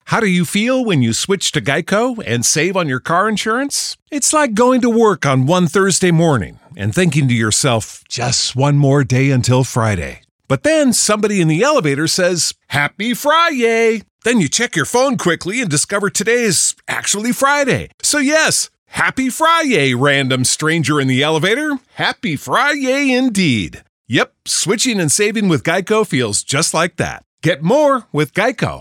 How do you feel when you switch to Geico and save on your car insurance? It's like going to work on one Thursday morning and thinking to yourself, just one more day until Friday. But then somebody in the elevator says, Happy Friday! Then you check your phone quickly and discover today is actually Friday. So yes, Happy Friday, random stranger in the elevator. Happy Friday indeed. Yep, switching and saving with Geico feels just like that. Get more with Geico.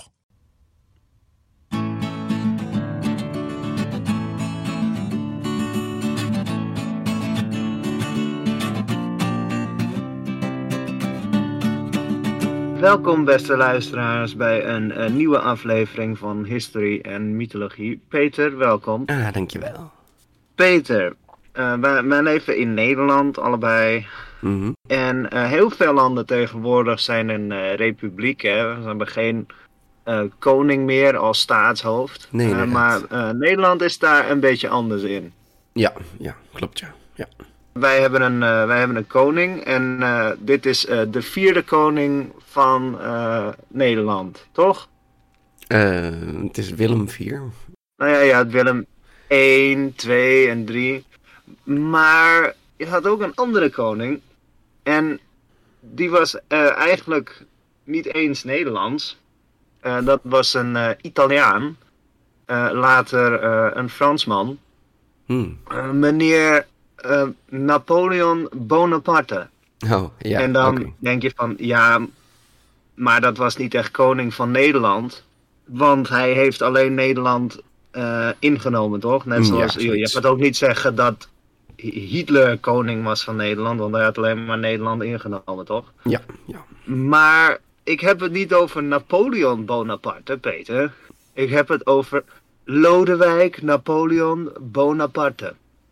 Welkom beste luisteraars bij een nieuwe aflevering van History en Mythologie. Peter, welkom. Dankjewel. Peter, wij leven in Nederland allebei. Mm-hmm. En heel veel landen tegenwoordig zijn een republiek. Hè? Ze hebben geen koning meer als staatshoofd. Nee, maar Nederland is daar een beetje anders in. Ja, klopt ja. Wij hebben een koning en dit is de vierde koning van Nederland, toch? Het is Willem IV. Nou ja, Willem 1, 2 en 3. Maar je had ook een andere koning. En die was eigenlijk niet eens Nederlands. Dat was een Italiaan. Later een Fransman. Meneer Napoleon Bonaparte. Oh, ja. En dan denk je van, ja, maar dat was niet echt koning van Nederland. Want hij heeft alleen Nederland ingenomen, toch? Net zoals, je gaat ook niet zeggen dat Hitler koning was van Nederland, want hij had alleen maar Nederland ingenomen, toch? Ja. Maar ik heb het niet over Napoleon Bonaparte, Peter. Ik heb het over Lodewijk Napoleon Bonaparte.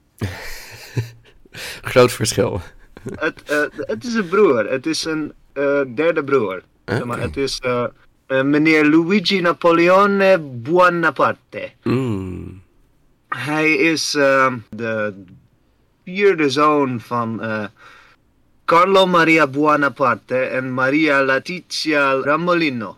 Groot verschil. Het is een broer. Het is een derde broer. Okay. Maar het is meneer Luigi Napoleone Buonaparte. Hij is de vierde zoon van Carlo Maria Buonaparte en Maria Letizia Ramolino.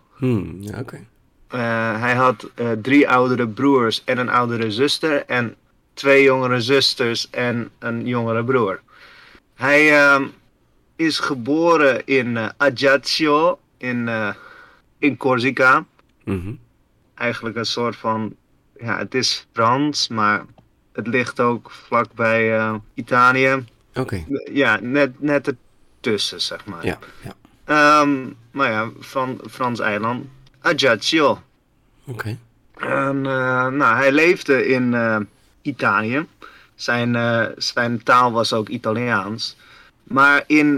Hij had 3 oudere broers en een oudere zuster en 2 jongere zusters en een jongere broer. Hij is geboren in Ajaccio in Corsica. Mm-hmm. Eigenlijk een soort van, ja, het is Frans, maar het ligt ook vlakbij Italië. Oké. Ja, net ertussen, zeg maar. Ja. Maar ja, van Frans eiland. Ajaccio. Oké. Hij leefde in Italië. Zijn taal was ook Italiaans. Maar in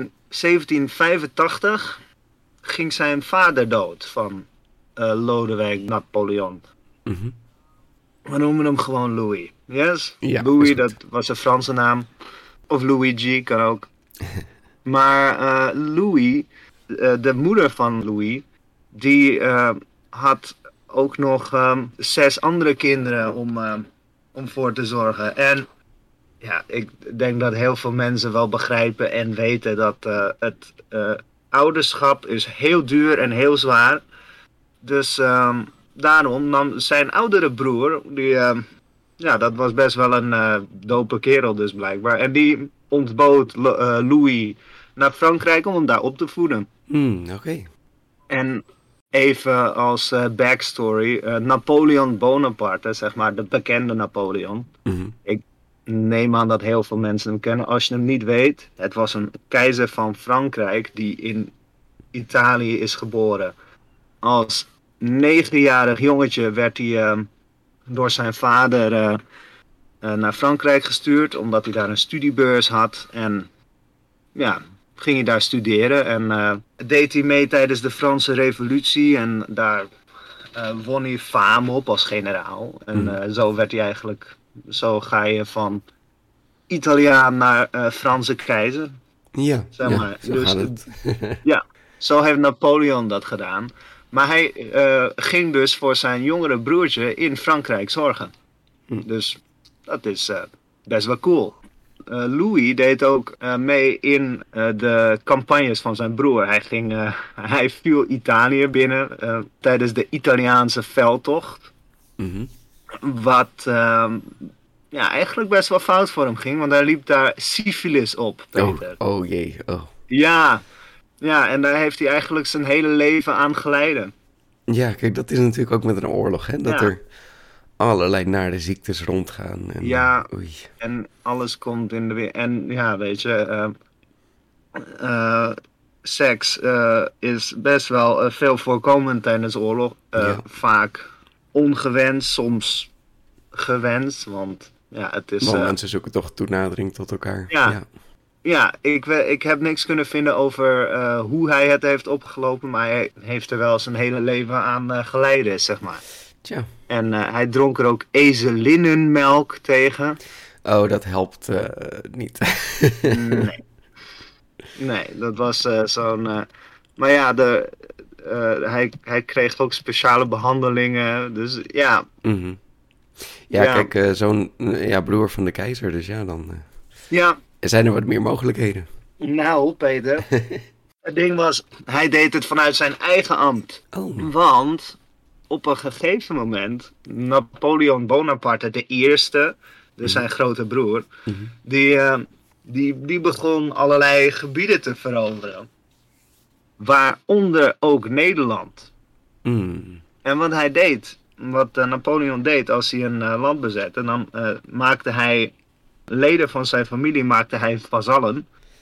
1785 ging zijn vader dood van Lodewijk Napoleon. Mm-hmm. We noemen hem gewoon Louis. Yes? Ja, Louis, dat was een Franse naam. Of Luigi, kan ook. Maar Louis, de moeder van Louis, die had ook nog 6 andere kinderen om voor te zorgen. En ja, ik denk dat heel veel mensen wel begrijpen en weten dat het ouderschap is heel duur en heel zwaar. Dus daarom nam zijn oudere broer, dat was best wel een dope kerel dus blijkbaar. En die ontbood Louis naar Frankrijk om hem daar op te voeden. Oké. En even als backstory, Napoleon Bonaparte, zeg maar de bekende Napoleon. Mm-hmm. Ik neem aan dat heel veel mensen hem kennen. Als je hem niet weet, het was een keizer van Frankrijk die in Italië is geboren. Als 9-jarig jongetje werd hij door zijn vader naar Frankrijk gestuurd, omdat hij daar een studiebeurs had. En ja, ging hij daar studeren en deed hij mee tijdens de Franse Revolutie en daar won hij faam op als generaal. En zo werd hij eigenlijk, zo ga je van Italiaan naar Franse keizer. Ja, zeg maar. Zo dus, gaat het. Ja, zo heeft Napoleon dat gedaan. Maar hij ging dus voor zijn jongere broertje in Frankrijk zorgen. Dus dat is best wel cool. Louis deed ook mee in de campagnes van zijn broer. Hij viel Italië binnen tijdens de Italiaanse veldtocht. Mhm. Wat eigenlijk best wel fout voor hem ging, want hij liep daar syfilis op, Peter. Oh jee, oh. Ja, en daar heeft hij eigenlijk zijn hele leven aan geleden. Ja, kijk, dat is natuurlijk ook met een oorlog, hè? Dat Ja. er allerlei nare ziektes rondgaan. En, Ja. Oei. En alles komt in de weer. En ja, weet je, seks is best wel veel voorkomend tijdens oorlog. Ja. Vaak ongewenst, soms gewenst, want ja, het is... Want mensen zoeken toch toenadering tot elkaar. Ja. Ja, ik heb niks kunnen vinden over hoe hij het heeft opgelopen, maar hij heeft er wel zijn hele leven aan geleden, zeg maar. Tja. En hij dronk er ook ezelinnenmelk tegen. Oh, dat helpt niet. Nee, dat was zo'n... maar ja, hij kreeg ook speciale behandelingen, dus ja. Mhm. Ja, Ja. kijk, zo'n broer van de keizer, dus ja, dan Ja, zijn er wat meer mogelijkheden. nou Peter, het ding was, hij deed het vanuit zijn eigen ambt. Oh. Want op een gegeven moment, Napoleon Bonaparte de Eerste, dus zijn grote broer, die begon allerlei gebieden te veroveren. Waaronder ook Nederland. Mm. En wat Napoleon deed als hij een land bezette, dan maakte hij leden van zijn familie vazallen.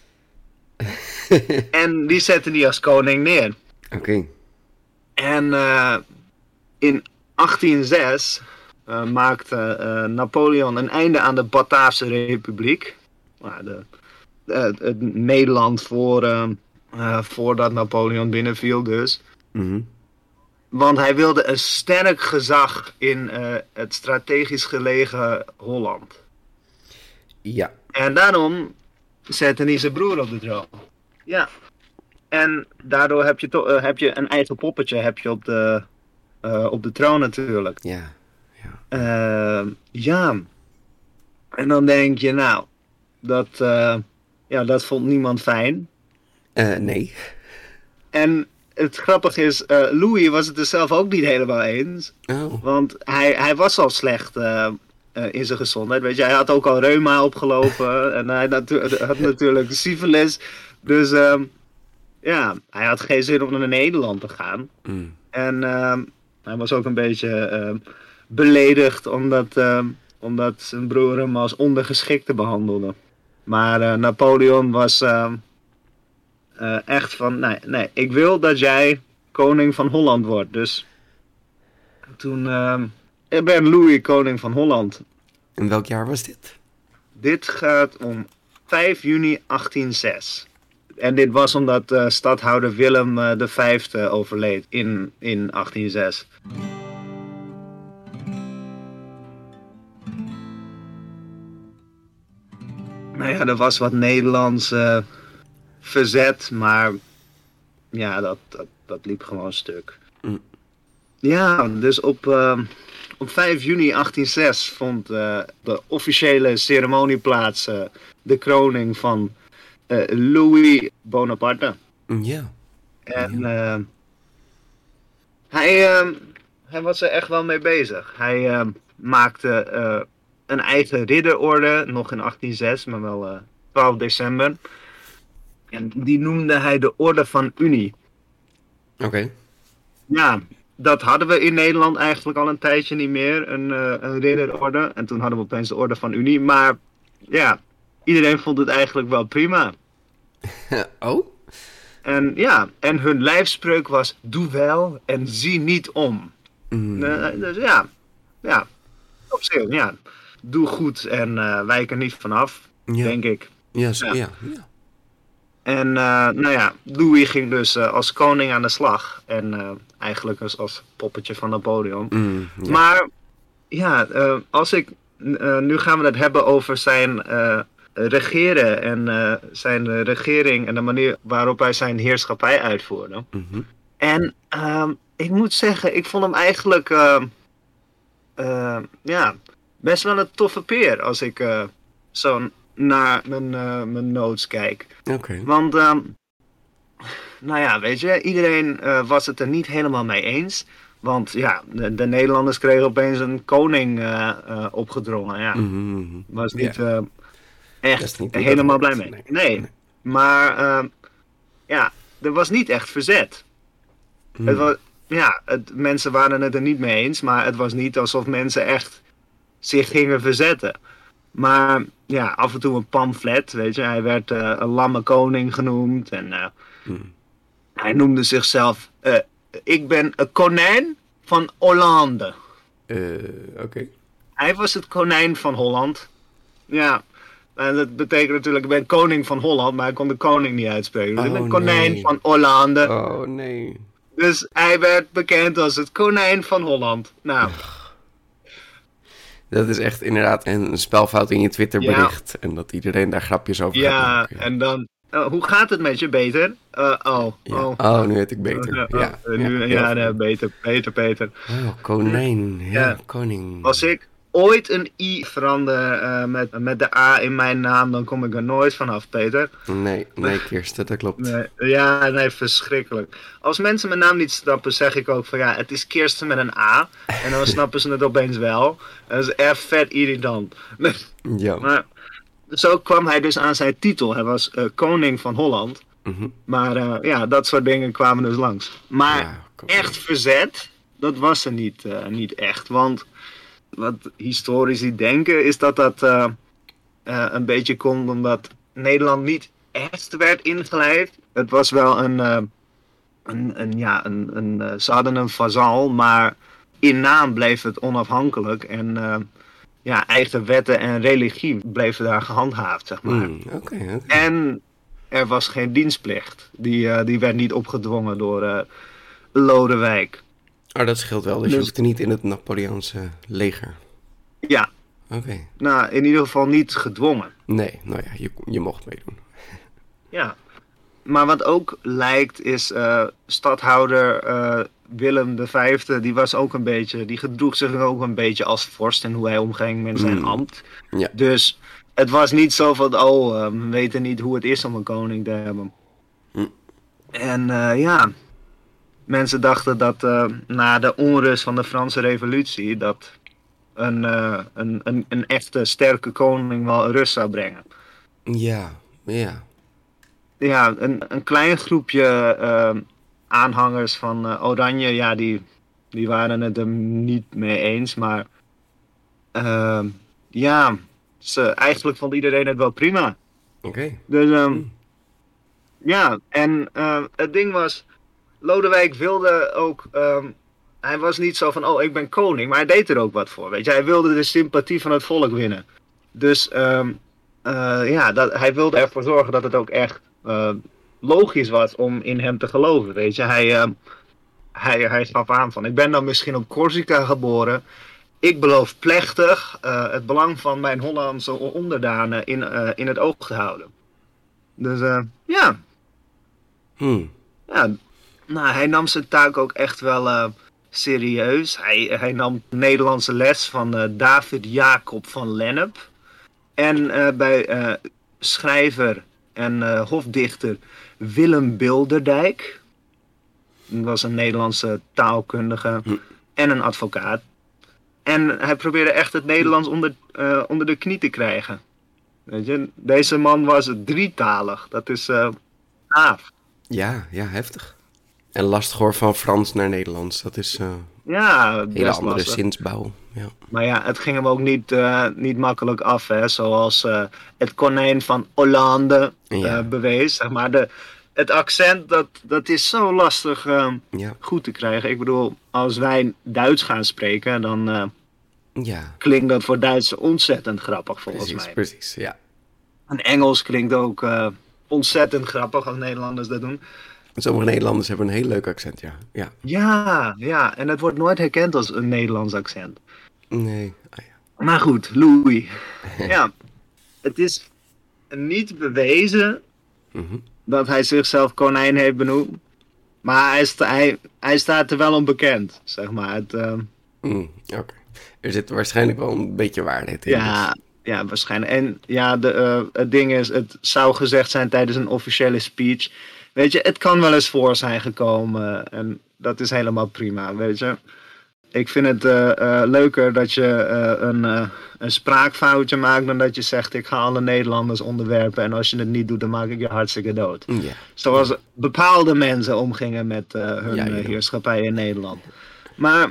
En die zette hij als koning neer. Oké. En in 1806 maakte Napoleon een einde aan de Bataafse Republiek. Het Nederland voordat Napoleon binnenviel dus. Mhm. Want hij wilde een sterk gezag in het strategisch gelegen Holland. Ja. En daarom zette hij zijn broer op de troon. Ja. En daardoor heb je een eigen poppetje op de troon natuurlijk. Ja. Ja. En dan denk je, nou, dat vond niemand fijn. Nee. En het grappige is, Louis was het er zelf ook niet helemaal eens. Oh. Want hij was al slecht in zijn gezondheid. Weet je, hij had ook al reuma opgelopen. En hij had natuurlijk syfilis. Dus hij had geen zin om naar Nederland te gaan. Mm. En hij was ook een beetje beledigd omdat zijn broer hem als ondergeschikte behandelde. Maar Napoleon was echt van, nee, ik wil dat jij koning van Holland wordt. Dus toen werd Louis koning van Holland. In welk jaar was dit? Dit gaat om 5 juni 1806. En dit was omdat stadhouder Willem V overleed in 1806. Nou ja, er was wat Nederlands verzet, maar ja, dat liep gewoon stuk. Mm. Ja, dus op 5 juni 1806 vond de officiële ceremonie plaats, de kroning van Louis Bonaparte. Ja. En hij was er echt wel mee bezig. Hij maakte een eigen ridderorde, nog in 1806, maar wel 12 december. En die noemde hij de Orde van Unie. Oké. Ja, dat hadden we in Nederland eigenlijk al een tijdje niet meer, een ridderorde. En toen hadden we opeens de Orde van Unie. Maar ja, iedereen vond het eigenlijk wel prima. Oh? En ja, en hun lijfspreuk was: doe wel en zie niet om. Mm. Dus ja, op zich, ja. Doe goed en wijk er niet vanaf, Ja. denk ik. Ja, Ja. ja. En Louis ging dus als koning aan de slag. En eigenlijk als poppetje van Napoleon. Mm, ja. Maar ja, nu gaan we het hebben over zijn regeren en zijn regering en de manier waarop hij zijn heerschappij uitvoerde. Mhm. En ik moet zeggen, ik vond hem eigenlijk best wel een toffe peer als ik zo'n naar mijn notes kijk. Oké. Want, nou ja, weet je, iedereen was het er niet helemaal mee eens. Want ja, de Nederlanders kregen opeens een koning opgedrongen. Ja, Mhm. was niet Dat echt is niet hoe helemaal dat blij werkt. mee. Nee, maar ja, er was niet echt verzet. Het was, ja, mensen waren het er niet mee eens, maar het was niet alsof mensen echt zich gingen verzetten. Maar ja, af en toe een pamflet, weet je. Hij werd een lamme koning genoemd en hij noemde zichzelf, ik ben een konijn van Hollande. Oké. Hij was het konijn van Holland. Ja, en dat betekent natuurlijk, ik ben koning van Holland, maar hij kon de koning niet uitspreken. Dus ik ben konijn nee. van Hollande. Oh, nee. Dus hij werd bekend als het konijn van Holland. Nou, Dat is echt inderdaad een spelfout in je Twitterbericht. En dat iedereen daar grapjes over gaat ja, maken. en dan, hoe gaat het met je, Beter? Ja. Oh, nu weet ik beter. Heel Beter, Peter. goed. Oh, konijn. Ja, koning. Als ik ooit een i verander met de a in mijn naam, dan kom ik er nooit vanaf, Peter. Nee, Kirsten, dat klopt. Nee, verschrikkelijk. Als mensen mijn naam niet snappen, zeg ik ook van ja, het is Kirsten met een a. En dan snappen ze het opeens wel. Dat is echt vet irritant. Ja. Maar zo kwam hij dus aan zijn titel. Hij was koning van Holland. Mhm. Maar ja, dat soort dingen kwamen dus langs. Maar Ja, koning. echt verzet, dat was er niet echt. Want wat historici denken is dat een beetje komt omdat Nederland niet echt werd ingelijfd. Het was wel ze hadden een vazal, maar in naam bleef het onafhankelijk. En ja, eigen wetten en religie bleven daar gehandhaafd, zeg maar. Oké. En er was geen dienstplicht. Die werd niet opgedwongen door Lodewijk. Oh, dat scheelt wel. Dus je Dus- hoeft er niet in het Napoleaanse leger. Ja, Oké. nou in ieder geval niet gedwongen. Nee, nou ja, je mocht meedoen. Ja. Maar wat ook lijkt is stadhouder Willem V, die gedroeg zich ook een beetje als vorst in hoe hij omging met zijn ambt. Ja. Dus het was niet zo van, we weten niet hoe het is om een koning te hebben. En ja, mensen dachten dat na de onrust van de Franse Revolutie, dat een echte sterke koning wel rust zou brengen. Ja. Ja, een klein groepje aanhangers van Oranje, ja, die waren het er niet mee eens. Maar ja, eigenlijk vond iedereen het wel prima. Oké. Dus ja, en het ding was, Lodewijk wilde ook, hij was niet zo van, ik ben koning, maar hij deed er ook wat voor. Weet je, hij wilde de sympathie van het volk winnen. Dus ja, hij wilde ervoor zorgen dat het ook echt logisch was om in hem te geloven, weet je. Hij gaf aan van, ik ben dan misschien op Corsica geboren. Ik beloof plechtig het belang van mijn Hollandse onderdanen in het oog te houden. Dus ja. Ja, nou, hij nam zijn taak ook echt wel serieus. Hij nam Nederlandse les van David Jacob van Lennep. En bij schrijver en hofdichter Willem Bilderdijk. Dat was een Nederlandse taalkundige en een advocaat. En hij probeerde echt het Nederlands onder de knie te krijgen. Weet je, deze man was drietalig. Dat is gaaf. Ja, heftig. En lastig hoor, van Frans naar Nederlands. Dat is Ja, een hele best andere lastig. zinsbouw. Ja. Maar ja, het ging hem ook niet makkelijk af, hè. Zoals het konijn van Hollande Ja. bewees. Zeg maar. Het accent, dat is zo lastig Ja. goed te krijgen. Ik bedoel, als wij Duits gaan spreken, dan Ja, klinkt dat voor Duitsers ontzettend grappig, volgens mij. precies, ja. En Engels klinkt ook ontzettend grappig als Nederlanders dat doen. Sommige Nederlanders hebben een heel leuk accent, ja. Ja, en het wordt nooit herkend als een Nederlands accent. Nee, Maar goed, Louis. Ja, het is niet bewezen dat hij zichzelf konijn heeft benoemd. Maar hij staat er wel onbekend, zeg maar. Oké. Er zit waarschijnlijk wel een beetje waarheid in. Ja, Ja, waarschijnlijk. En ja, het ding is, het zou gezegd zijn tijdens een officiële speech. Weet je, het kan wel eens voor zijn gekomen. En dat is helemaal prima, weet je. Ik vind het leuker dat je een spraakfoutje maakt dan dat je zegt ik ga alle Nederlanders onderwerpen en als je het niet doet dan maak ik je hartstikke dood. Ja. Zoals bepaalde mensen omgingen met hun heerschappij in Nederland. Maar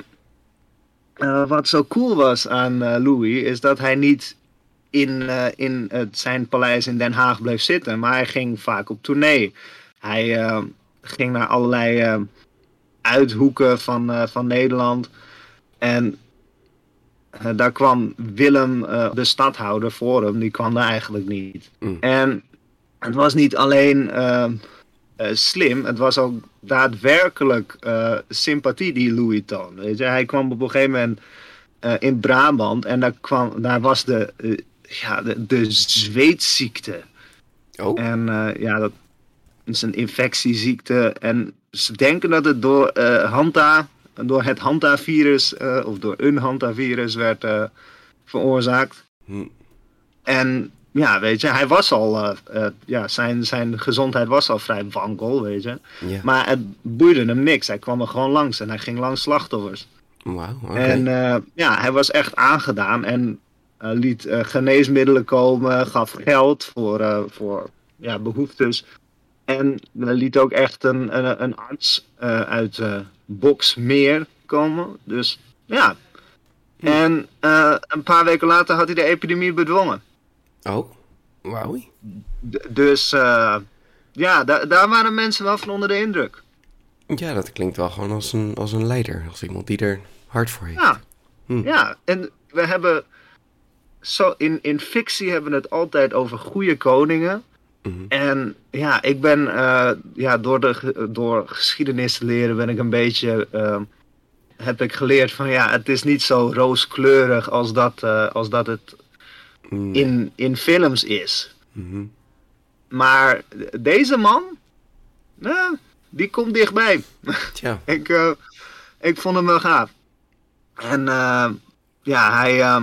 wat zo cool was aan Louis is dat hij niet in zijn paleis in Den Haag bleef zitten, maar hij ging vaak op tournee. Hij ging naar allerlei uithoeken van Nederland. En daar kwam Willem, de stadhouder voor hem, die kwam daar eigenlijk niet. En het was niet alleen slim, het was ook daadwerkelijk sympathie die Louis toonde. Weet je? Hij kwam op een gegeven moment in Brabant en daar was de zweetziekte. Oh. En dat is een infectieziekte en ze denken dat het door het Hanta-virus of door een Hanta-virus werd veroorzaakt. En ja, weet je, hij was al, zijn gezondheid was al vrij wankel, weet je. Ja. Maar het boeide hem niks. Hij kwam er gewoon langs en hij ging langs slachtoffers. Wauw, okay. En hij was echt aangedaan en liet geneesmiddelen komen, gaf geld voor behoeftes. En liet ook echt een arts uit Boxmeer komen. Dus ja. En een paar weken later had hij de epidemie bedwongen. Oh, wauw. Dus daar waren mensen wel van onder de indruk. Ja, dat klinkt wel gewoon als een leider. Als iemand die er hard voor heeft. Ja, ja. En we hebben in fictie hebben we het altijd over goede koningen. En ja, ik ben door geschiedenis te leren ben ik een beetje heb ik geleerd van het is niet zo rooskleurig als dat het in films is. Maar deze man, die komt dichtbij. Tja. Ik vond hem wel gaaf. En hij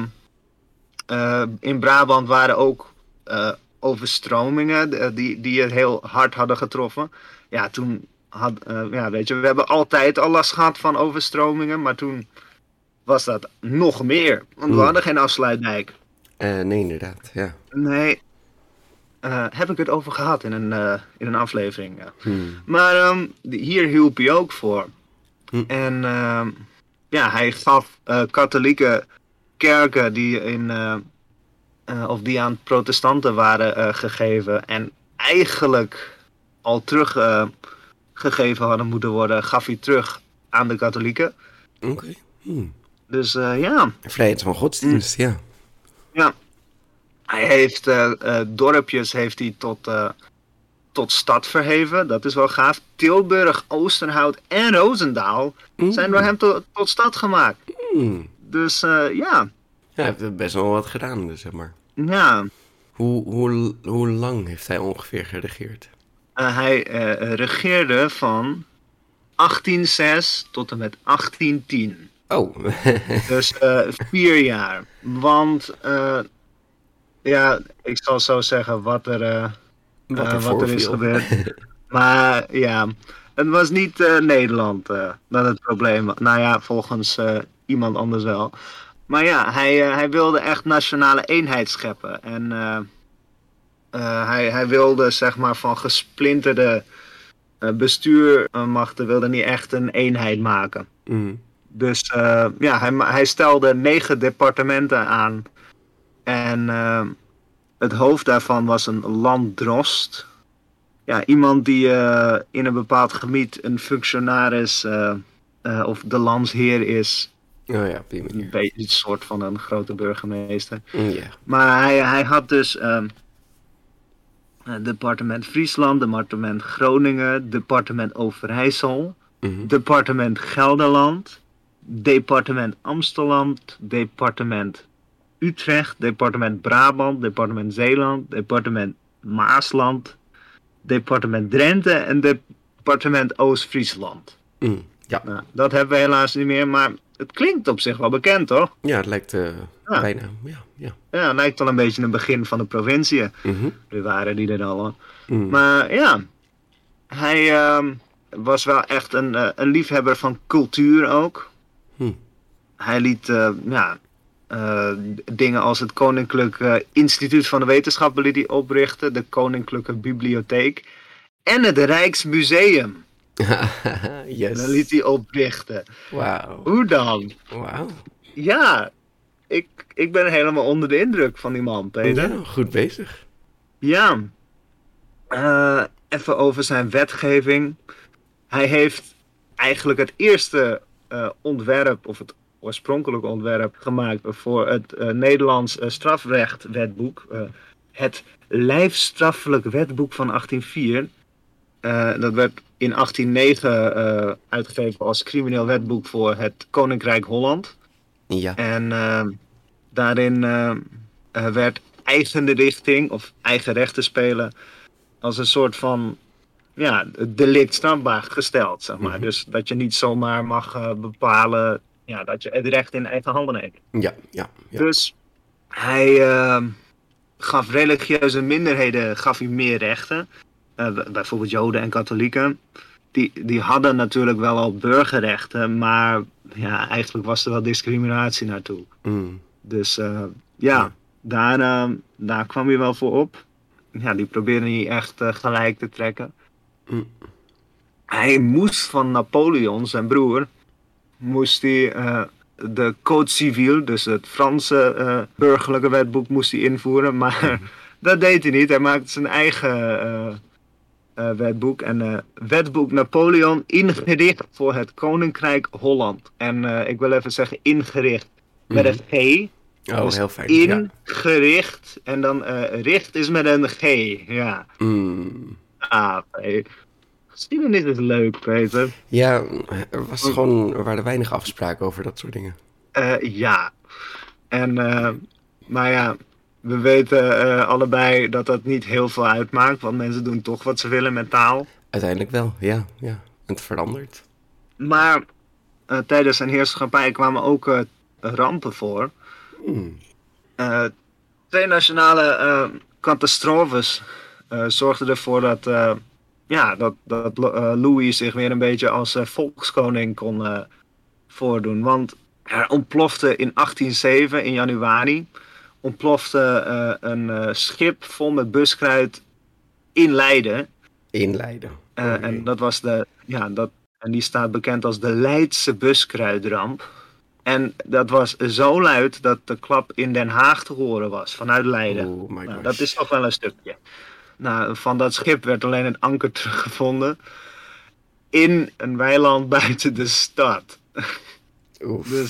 in Brabant waren ook overstromingen die het heel hard hadden getroffen. Ja, toen weet je, we hebben altijd al last gehad van overstromingen, maar toen was dat nog meer. Want we hadden geen afsluitdijk. Nee, inderdaad, ja. Nee, heb ik het over gehad in een aflevering. Maar hier hielp hij ook voor. En hij gaf katholieke kerken die aan protestanten waren gegeven en eigenlijk al teruggegeven hadden moeten worden, gaf hij terug aan de katholieken. Oké. Dus Vrijheid van godsdienst, ja. Ja. Hij heeft dorpjes tot stad verheven. Dat is wel gaaf. Tilburg, Oosterhout en Roosendaal zijn door hem tot stad gemaakt. Dus ja. Hij heeft er best wel wat gedaan, dus zeg maar. Ja. Hoe lang heeft hij ongeveer geregeerd? Hij regeerde van 1806 tot en met 1810. Oh. Dus 4 jaar. Want ik zal zo zeggen wat er is gebeurd. Maar ja, het was niet Nederland dat het probleem was. Nou ja, volgens iemand anders wel. Maar ja, hij wilde echt nationale eenheid scheppen. En hij wilde zeg maar van gesplinterde bestuurmachten wilde niet echt een eenheid maken. Dus hij stelde 9 departementen aan. En het hoofd daarvan was een landdrost. Ja, iemand die in een bepaald gebied een functionaris of de landsheer is. Oh ja, op die manier. Een beetje een soort van een grote burgemeester. Ja. Maar hij had dus departement Friesland, departement Groningen, departement Overijssel, departement Gelderland, departement Amsterdam, departement Utrecht, departement Brabant, departement Zeeland, departement Maasland, departement Drenthe en departement Oost-Friesland. Ja. Nou, dat hebben we helaas niet meer, maar het klinkt op zich wel bekend, toch? Ja, het lijkt bijna. Ja. Ja, het lijkt wel een beetje een begin van de provincie. Er waren die er al. Maar ja, hij was wel echt een liefhebber van cultuur ook. Hij liet dingen als het Koninklijk Instituut van de Wetenschappen liet hij oprichten, de Koninklijke Bibliotheek en het Rijksmuseum. Yes. Dat liet hij oprichten. Wauw. Hoe dan? Wauw. Ja, ik ben helemaal onder de indruk van die man, Peter. Ja, goed bezig. Ja. Even over zijn wetgeving. Hij heeft eigenlijk het eerste ontwerp, of het oorspronkelijke ontwerp, gemaakt voor het Nederlands strafrechtwetboek. Het Lijfstraffelijk Wetboek van 1804. Dat werd in 1809 uitgegeven als crimineel wetboek voor het Koninkrijk Holland. Ja. En daarin werd eigenrichting of eigen rechten spelen als een soort van delict strafbaar gesteld, zeg maar. Dus dat je niet zomaar mag bepalen dat je het recht in eigen handen neemt. Ja. Dus hij gaf religieuze minderheden meer rechten. Bijvoorbeeld Joden en katholieken. Die hadden natuurlijk wel al burgerrechten, maar eigenlijk was er wel discriminatie naartoe. Dus daar kwam hij wel voor op. Ja, die probeerde hij echt gelijk te trekken. Hij moest van Napoleon, zijn broer, de Code Civil, dus het Franse burgerlijke wetboek, moest hij invoeren. Maar dat deed hij niet. Hij maakte zijn eigen wetboek. En wetboek Napoleon, ingericht voor het Koninkrijk Holland. En ik wil even zeggen ingericht met een G. Oh, dus heel fijn. ingericht. En dan richt is met een G. Ja. Geschiedenis is leuk, Peter. Ja, er waren weinig afspraken over dat soort dingen. Ja. En, maar ja, we weten allebei dat dat niet heel veel uitmaakt, want mensen doen toch wat ze willen met taal. Uiteindelijk wel, ja. Het verandert. Maar tijdens zijn heerschappij kwamen ook rampen voor. 2 nationale catastrofes zorgden ervoor dat Louis zich weer een beetje als volkskoning kon voordoen. Want er ontplofte in 1807, in januari, een schip vol met buskruid in Leiden. En dat was en die staat bekend als de Leidse buskruidramp. En dat was zo luid dat de klap in Den Haag te horen was, vanuit Leiden. Oh my gosh. Dat is toch wel een stukje. Nou, van dat schip werd alleen het anker teruggevonden in een weiland buiten de stad. Oef. Dus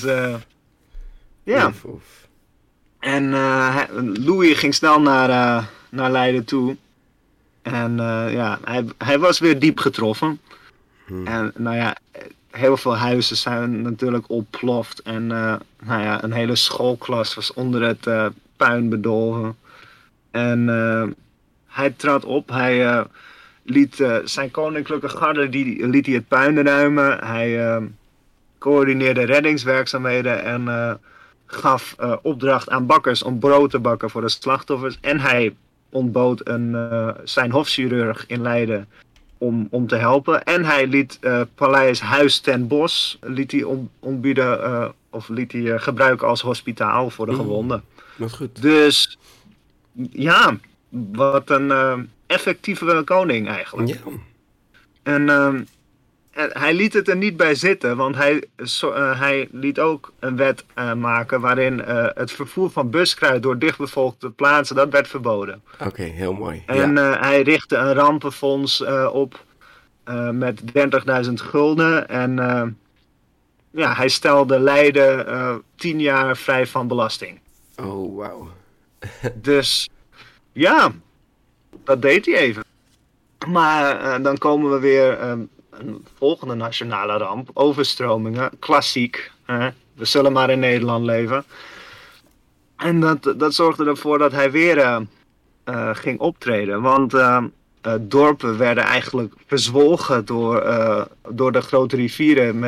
Oef. En Louis ging snel naar Leiden toe. En hij was weer diep getroffen. En heel veel huizen zijn natuurlijk ontploft. En een hele schoolklas was onder het puin bedolven. En hij trad op. Hij liet zijn koninklijke garde liet hij het puin ruimen. Hij coördineerde reddingswerkzaamheden en gaf opdracht aan bakkers om brood te bakken voor de slachtoffers. En hij ontbood zijn hofchirurg in Leiden om te helpen. En hij liet Paleis Huis ten Bosch ontbieden of liet hij gebruiken als hospitaal voor de gewonden. Dat goed. Dus ja, wat een effectieve koning eigenlijk. Ja. En hij liet het er niet bij zitten, want hij liet ook een wet maken waarin het vervoer van buskruid door dichtbevolkte plaatsen, dat werd verboden. Oké, heel mooi. En hij richtte een rampenfonds op met 30.000 gulden. En hij stelde Leiden 10 jaar vrij van belasting. Oh, wauw. Dus ja, dat deed hij even. Maar dan komen we weer een volgende nationale ramp. Overstromingen, klassiek. We zullen maar in Nederland leven. En dat zorgde ervoor dat hij weer ging optreden. Want dorpen werden eigenlijk verzwolgen door de grote rivieren met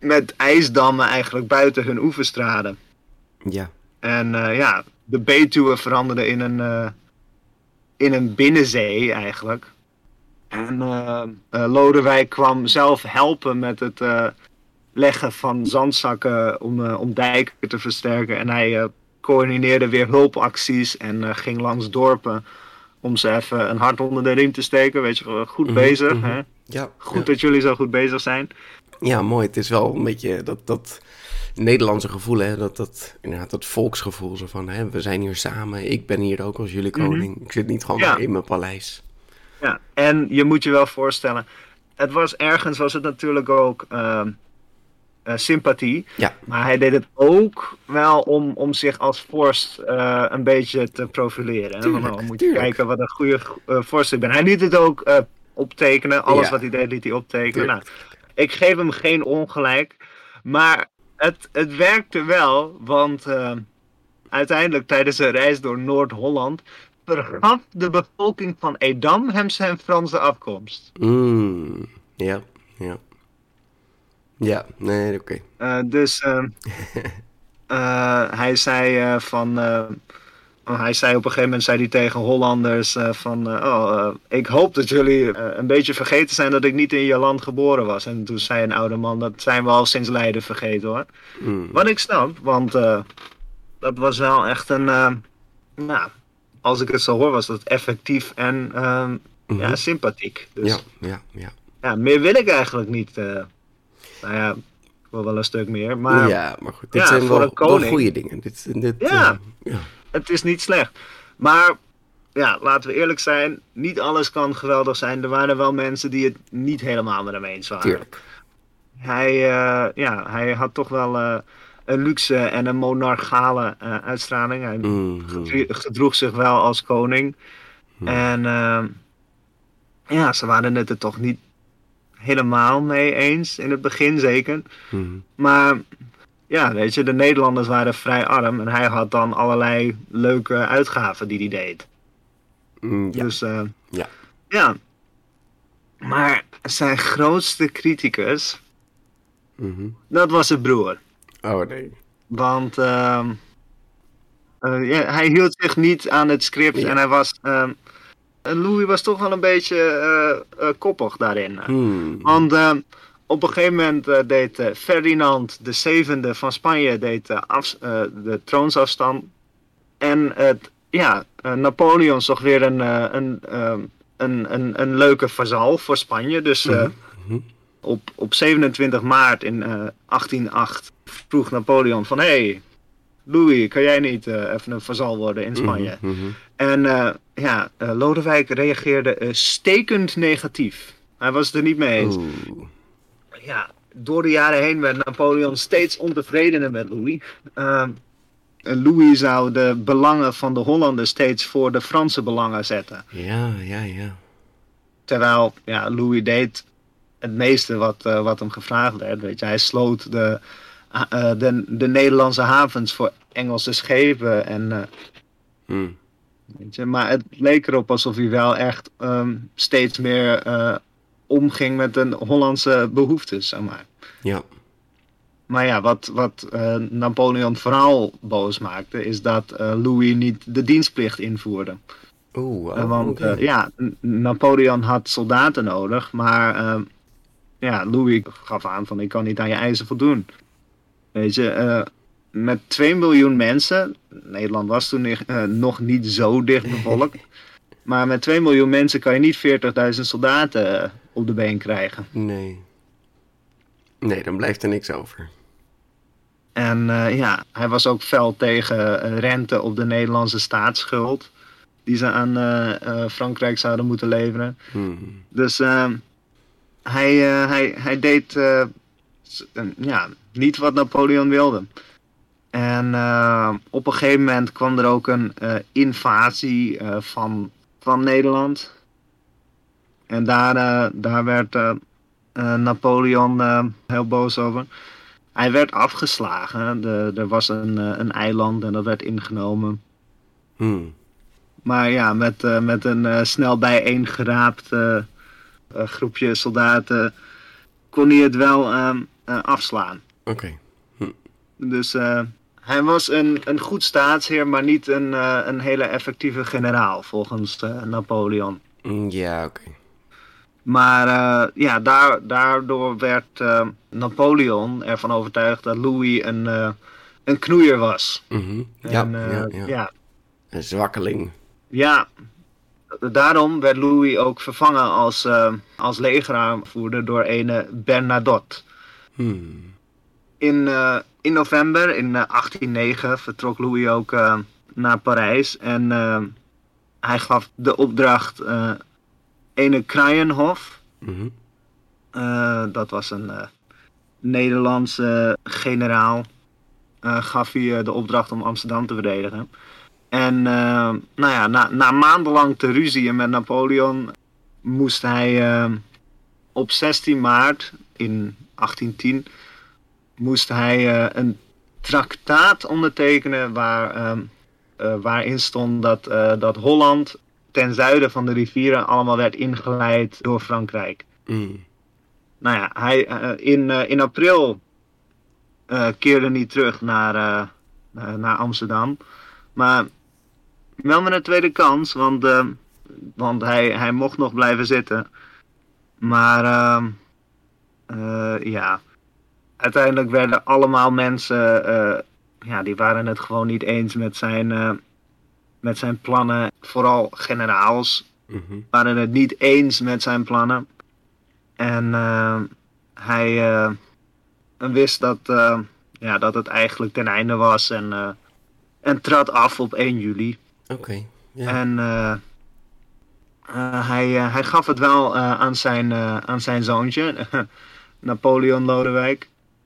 met ijsdammen eigenlijk buiten hun oeverstraden. Ja. En de Betuwe veranderde in een binnenzee eigenlijk. En Lodewijk kwam zelf helpen met het leggen van zandzakken om dijken te versterken. En hij coördineerde weer hulpacties en ging langs dorpen om ze even een hart onder de riem te steken. Weet je, goed bezig. Hè? Ja, Goed dat jullie zo goed bezig zijn. Ja, mooi. Het is wel een beetje dat Nederlandse gevoel, hè? Inderdaad, dat volksgevoel. Zo van, hè, we zijn hier samen, ik ben hier ook als jullie koning. Ik zit niet gewoon maar in mijn paleis. Ja, en je moet je wel voorstellen, ergens was het natuurlijk ook sympathie. Ja. Maar hij deed het ook wel om zich als vorst een beetje te profileren. Tuurlijk, moet je kijken wat een goede vorst ik ben. Hij liet het ook optekenen. Alles wat hij deed, liet hij optekenen. Nou, ik geef hem geen ongelijk. Maar het werkte wel, want uiteindelijk tijdens een reis door Noord-Holland vergaf de bevolking van Edam hem zijn Franse afkomst. Ja. Ja, nee, oké. Dus hij zei hij zei op een gegeven moment tegen Hollanders ik hoop dat jullie een beetje vergeten zijn dat ik niet in je land geboren was. En toen zei een oude man, dat zijn we al sinds Leiden vergeten hoor. Wat ik snap, want dat was wel echt een, als ik het zo hoor, was dat effectief en sympathiek. Dus, ja, meer wil ik eigenlijk niet. Ik wil wel een stuk meer. Maar, maar goed, dit zijn wel goede dingen. Het is niet slecht. Maar laten we eerlijk zijn, niet alles kan geweldig zijn. Er waren wel mensen die het niet helemaal met hem eens waren. Tuurlijk. Hij had toch wel een luxe en een monarchale uitstraling. Hij gedroeg zich wel als koning. En ze waren het er toch niet helemaal mee eens. In het begin zeker. Maar weet je, de Nederlanders waren vrij arm. En hij had dan allerlei leuke uitgaven die hij deed. Dus maar zijn grootste criticus, dat was zijn broer. Oh nee. Want hij hield zich niet aan het script en hij was... Louis was toch wel een beetje koppig daarin. Want op een gegeven moment deed Ferdinand VII van Spanje de troonsafstand. En Napoleon zocht weer een leuke vazal voor Spanje. Dus op 27 maart in 1808 vroeg Napoleon van... Hey, Louis, kan jij niet even een vazal worden in Spanje? En Lodewijk reageerde stekend negatief. Hij was het er niet mee eens. Door de jaren heen werd Napoleon steeds ontevredener met Louis. Louis zou de belangen van de Hollanders steeds voor de Franse belangen zetten. Ja. Terwijl Louis deed het meeste wat hem gevraagd werd. Weet je. Hij sloot de Nederlandse havens voor Engelse schepen. En, weet je, maar het leek erop alsof hij wel echt steeds meer omging met de Hollandse behoeftes, zeg maar. Ja. Maar wat Napoleon vooral boos maakte, is dat Louis niet de dienstplicht invoerde. Want Napoleon had soldaten nodig, maar Louis gaf aan van ik kan niet aan je eisen voldoen. Weet je, met 2 miljoen mensen, Nederland was toen nog niet zo dicht bevolkt, maar met 2 miljoen mensen kan je niet 40.000 soldaten op de been krijgen. Nee, dan blijft er niks over. En hij was ook fel tegen rente op de Nederlandse staatsschuld die ze aan Frankrijk zouden moeten leveren. Dus hij deed niet wat Napoleon wilde. En op een gegeven moment kwam er ook een invasie van Nederland. En daar werd Napoleon heel boos over. Hij werd afgeslagen. Er was een eiland en dat werd ingenomen. Maar met een snel bijeengeraapt groepje soldaten kon hij het wel afslaan. Oké. Dus hij was een goed staatsheer, maar niet een hele effectieve generaal, volgens Napoleon. Ja, oké. Maar daardoor werd Napoleon ervan overtuigd dat Louis een knoeier was. Ja, En, ja. Een zwakkeling. Ja. Daarom werd Louis ook vervangen als legeraanvoerder door ene Bernadotte. In november in 1809 vertrok Louis ook naar Parijs. En hij gaf de opdracht ene Kraaienhof. Dat was een Nederlandse generaal. Gaf hij de opdracht om Amsterdam te verdedigen. En na maandenlang te ruzien met Napoleon moest hij op 16 maart in 1810 moest hij een traktaat ondertekenen waarin stond dat Holland ten zuiden van de rivieren allemaal werd ingeleid door Frankrijk. Nou ja, hij in april keerde niet terug naar Amsterdam. Maar wel met een tweede kans, want hij mocht nog blijven zitten. Maar uiteindelijk werden allemaal mensen, die waren het gewoon niet eens met zijn plannen. Vooral generaals waren het niet eens met zijn plannen. En hij wist dat het eigenlijk ten einde was en trad af op 1 juli. Oké. Yeah. En hij gaf het wel aan zijn zoontje, Napoleon Lodewijk.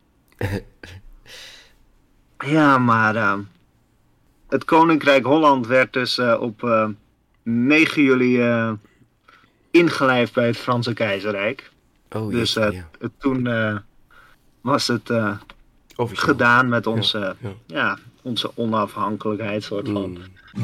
Ja, maar het Koninkrijk Holland werd dus op 9 juli ingelijfd bij het Franse Keizerrijk. Oh, dus toen was het gedaan met onze onafhankelijkheid soort van.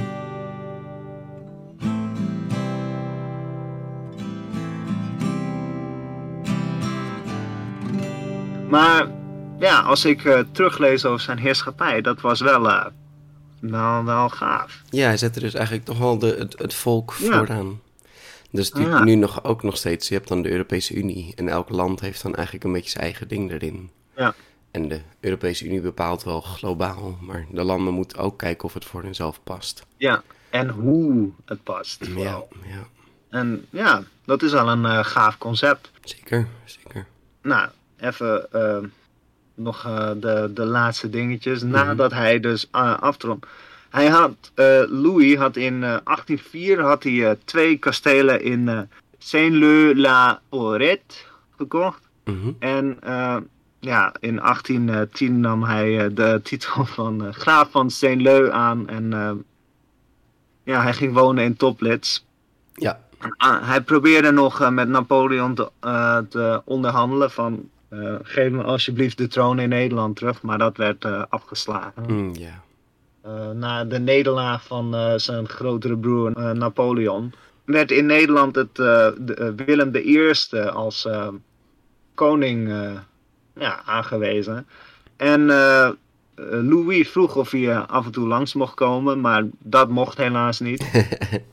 Maar ja, als ik teruglees over zijn heerschappij, dat was wel gaaf. Ja, hij zette dus eigenlijk toch wel het volk vooraan. Dus nu nog steeds, je hebt dan de Europese Unie en elk land heeft dan eigenlijk een beetje zijn eigen ding erin. Ja. En de Europese Unie bepaalt wel globaal, maar de landen moeten ook kijken of het voor hunzelf past. Ja, en hoe het past. Ja. En ja, dat is al een gaaf concept. Zeker. Nou, even nog de laatste dingetjes. Nadat hij dus aftrok. Louis had in 1804 had hij 2 kastelen in Saint-Leu-la-Auret gekocht. En in 1810 nam hij de titel van graaf van Saint-Leu aan. En hij ging wonen in Toplitz. Ja. Hij probeerde nog met Napoleon te onderhandelen van geef me alsjeblieft de troon in Nederland terug, maar dat werd afgeslagen. Na de nederlaag van zijn grotere broer Napoleon werd in Nederland Willem I als koning aangewezen. En Louis vroeg of hij af en toe langs mocht komen, maar dat mocht helaas niet.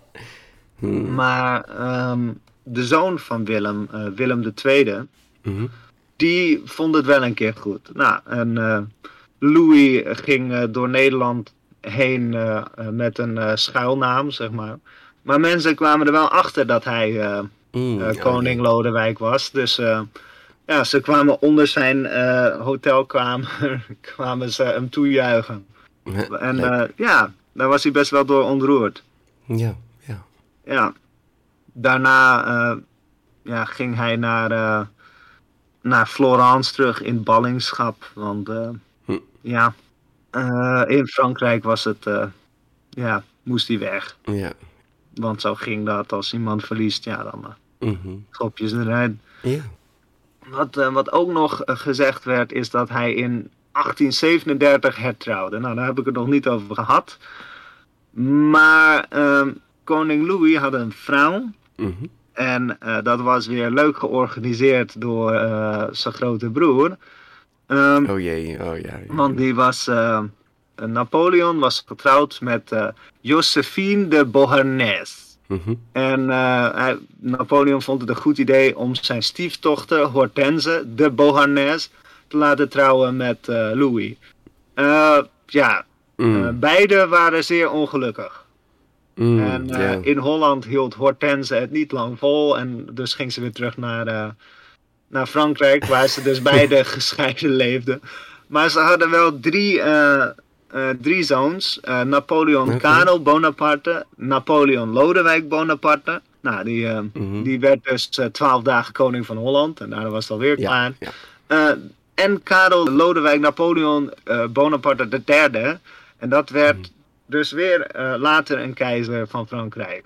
Maar de zoon van Willem II, die vond het wel een keer goed. Nou, en Louis ging door Nederland heen met een schuilnaam, zeg maar. Maar mensen kwamen er wel achter dat hij koning Lodewijk was. Dus ze kwamen onder zijn hotelkamer, kwamen ze hem toejuichen. En daar was hij best wel door ontroerd. Ja, daarna ging hij naar Florence terug in ballingschap. Want in Frankrijk was het, moest hij weg. Ja. Want zo ging dat, als iemand verliest, dan schop je ze eruit. Ja. Wat ook nog gezegd werd, is dat hij in 1837 hertrouwde. Nou, daar heb ik het nog niet over gehad. Maar koning Louis had een vrouw. En dat was weer leuk georganiseerd door zijn grote broer. Oh jee, oh ja. Want die was... Napoleon was getrouwd met Josephine de Beauharnais. En Napoleon vond het een goed idee om zijn stiefdochter Hortense de Beauharnais te laten trouwen met Louis. Beide waren zeer ongelukkig. In Holland hield Hortense het niet lang vol en dus ging ze weer terug naar Frankrijk, waar ze dus beide gescheiden leefden. Maar ze hadden wel drie zoons. Napoleon Karel Bonaparte, Napoleon Lodewijk Bonaparte. Nou, die werd dus 12 dagen koning van Holland en daarna was het alweer klaar. Ja. En Karel Lodewijk Napoleon Bonaparte III. En dat werd dus weer later een keizer van Frankrijk.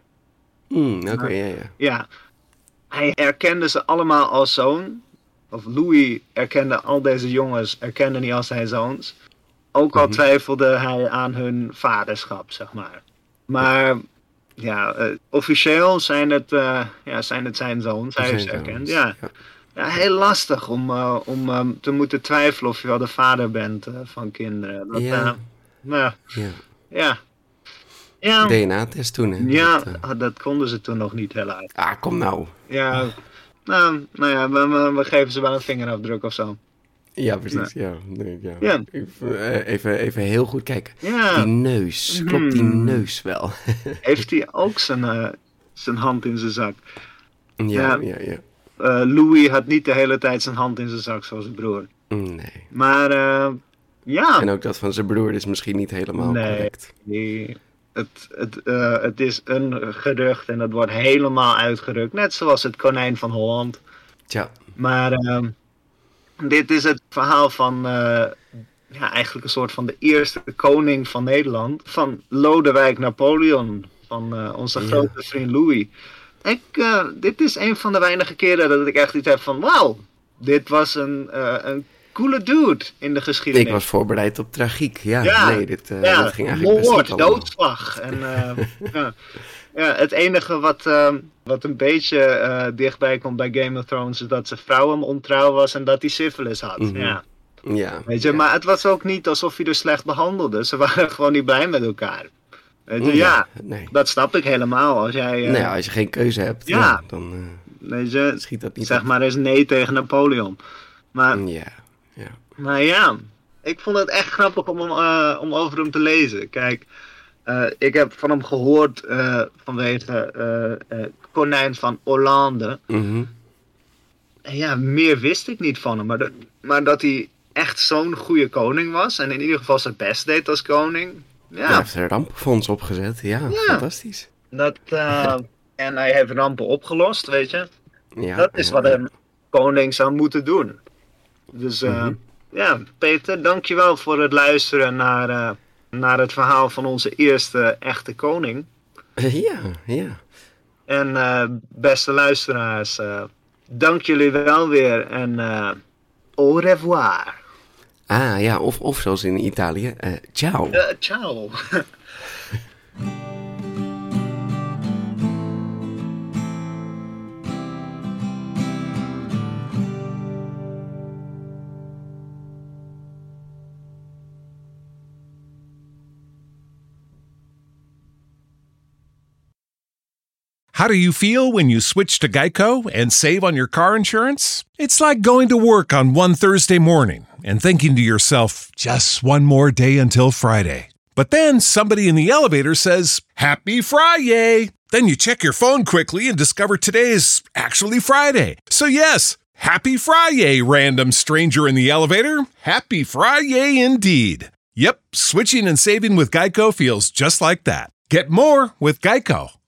Ja. Hij erkende ze allemaal als zoon. Of Louis erkende al deze jongens, erkende niet als zijn zoons. Ook al twijfelde hij aan hun vaderschap, zeg maar. Maar officieel zijn het zijn zoons. Hij heeft ze erkend. Ja, heel lastig om te moeten twijfelen of je wel de vader bent van kinderen. DNA-test toen, hè? Ja, dat konden ze toen nog niet helaas. Kom nou. Ja, we geven ze wel een vingerafdruk of zo. Ja, precies. Ja. Even heel goed kijken. Ja. Die neus. Klopt die neus wel? Heeft hij ook zijn hand in zijn zak? Ja. Louis had niet de hele tijd zijn hand in zijn zak zoals zijn broer. Nee. Maar En ook dat van zijn broer is misschien niet helemaal correct. Nee. Het is een gerucht en dat wordt helemaal uitgerukt. Net zoals het konijn van Holland. Tja. Maar dit is het verhaal van eigenlijk een soort van de eerste koning van Nederland. Van Lodewijk Napoleon. Van onze grote vriend Louis. Dit is een van de weinige keren dat ik echt iets heb van... Wauw, dit was een coole dude in de geschiedenis. Ik was voorbereid op tragiek. Dit ging eigenlijk best moord, doodslag. En het enige wat een beetje dichtbij komt bij Game of Thrones... is dat zijn vrouw hem ontrouw was en dat hij syphilis had. Weet je, maar het was ook niet alsof hij er slecht behandelde. Ze waren gewoon niet blij met elkaar. Weet je, dat snap ik helemaal. Als jij, als je geen keuze hebt, dan schiet dat niet zeg op. Maar eens nee tegen Napoleon. Maar, maar ik vond het echt grappig om over hem te lezen. Kijk, ik heb van hem gehoord vanwege konijn van Hollande. En meer wist ik niet van hem. Maar dat hij echt zo'n goede koning was. En in ieder geval zijn best deed als koning. Hij heeft een rampenfonds opgezet. Ja, fantastisch. En hij heeft rampen opgelost, weet je. Dat is wat een koning zou moeten doen. Dus Peter, dankjewel voor het luisteren naar het verhaal van onze eerste echte koning. Ja. En beste luisteraars, dank jullie wel weer en au revoir. Of zoals in Italië, ciao. Ciao. How do you feel when you switch to Geico and save on your car insurance? It's like going to work on one Thursday morning and thinking to yourself, just one more day until Friday. But then somebody in the elevator says, Happy Friday! Then you check your phone quickly and discover today is actually Friday. So yes, Happy Friday, random stranger in the elevator. Happy Friday indeed. Yep, switching and saving with Geico feels just like that. Get more with Geico.